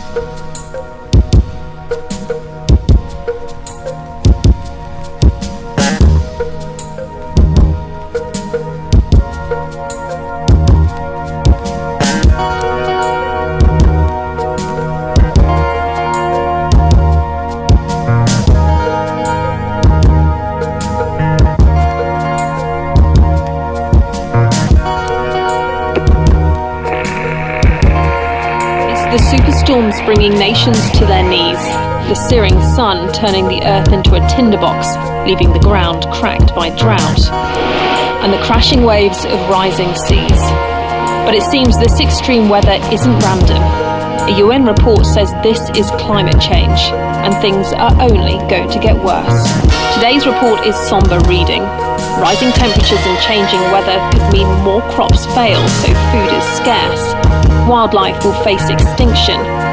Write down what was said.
The superstorms bringing nations to their knees, the searing sun turning the earth into a tinderbox, leaving the ground cracked by drought, and the crashing waves of rising seas. But it seems this extreme weather isn't random. A UN report says this is climate change, and things are only going to get worse. Today's report is somber reading. Rising temperatures and changing weather could mean more crops fail, so food is scarce. Wildlife will face extinction,